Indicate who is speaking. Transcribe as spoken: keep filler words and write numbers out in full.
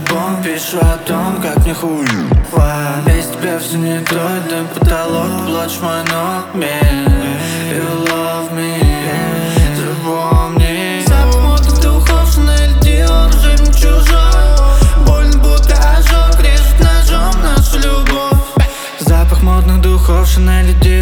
Speaker 1: альбом, пишу о том, как мне хуй. Без тебя все не то, дым потолок, плачь мой ногми. You love me, запомни. Запах модных духов, Шанель, Диор, уже не чужой. Больно, будто ожог, режет ножом нашу любовь. Запах модных духов, Шанель, Диор.